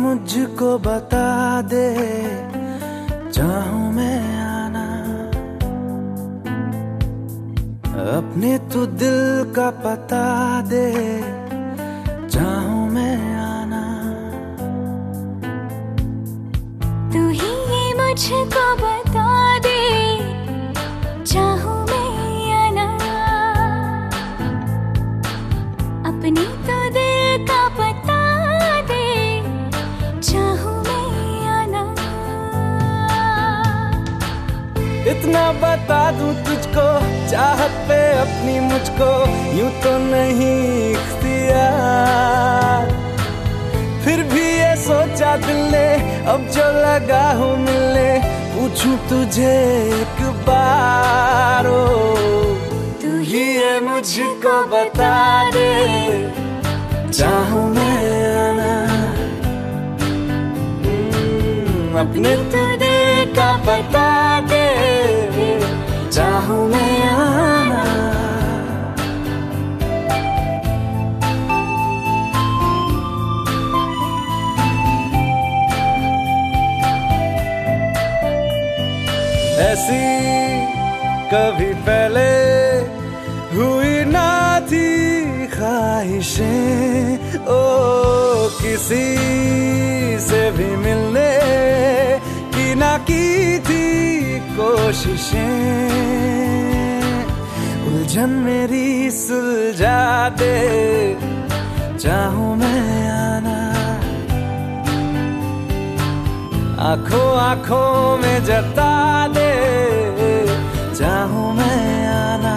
मुझको बता दे, चाहूं मैं आना अपने तू दिल का पता दे, चाहूं मैं आना। तू ही ये मुझको बता दे, चाहूं मैं आना अपने तो दिल का पता दे, चाहूं मैं आना। इतना बता दूं तुझको, चाहत पे अपनी मुझको यूं तो नहीं इख्तियार, फिर भी ये सोचा दिल ने अब जो लगा हूं मिलने, पूछूं तुझे एक बार। ओ तू ही ये मुझको बता दे, चाहूं मैं आना अपने तो दिल का पता दे, चाहूं मैं आना। ऐसी कभी पहले हुई ना थी ख्वाहिशें, ओ किसी से भी मिलने की ना की थी कोशिशें, उलझन मेरी सुलझा दे, चाहूं मैं आना आंखों आंखों में जता दे, चाहूं मैं आना।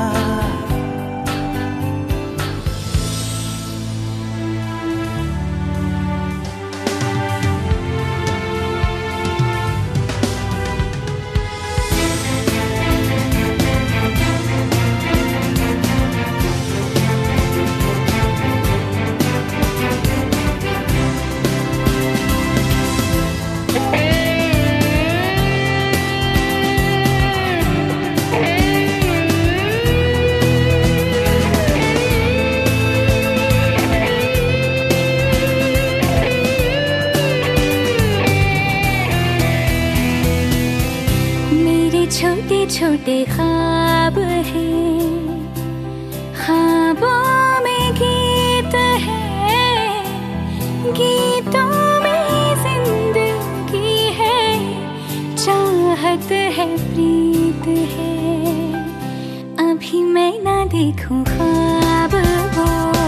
छोटे छोटे ख्वाब हैं, ख्वाबों में गीत है, गीतों में जिंदगी है, चाहत है प्रीत है। अभी मैं ना देखूं ख्वाब वो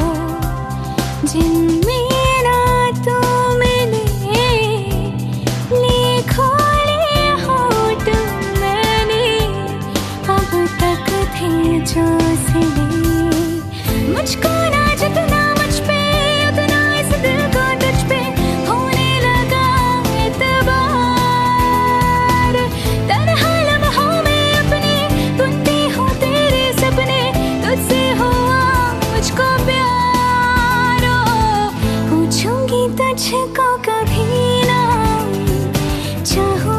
जिनमें ना तू मिले, लिखो जो सिले मुझको ना जितना मुझ पे, उतना इस दिल को तुझ पे होने लगा एतबार। तन्हा लम्हों में अपने बुनती हूँ तेरे सपने, तुझसे हुआ मुझको प्यार। पूछूंगी तुझको कभी ना, चाहूं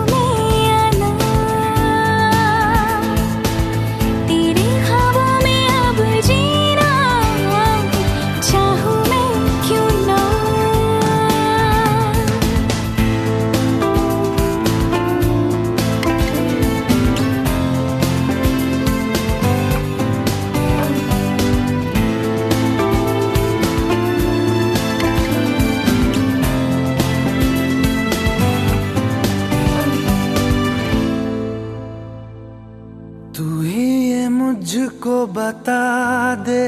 मुझको बता दे,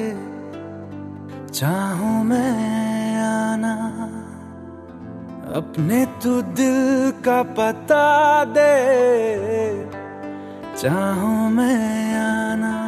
चाहूं मैं आना अपने तू दिल का पता दे, चाहूं मैं आना।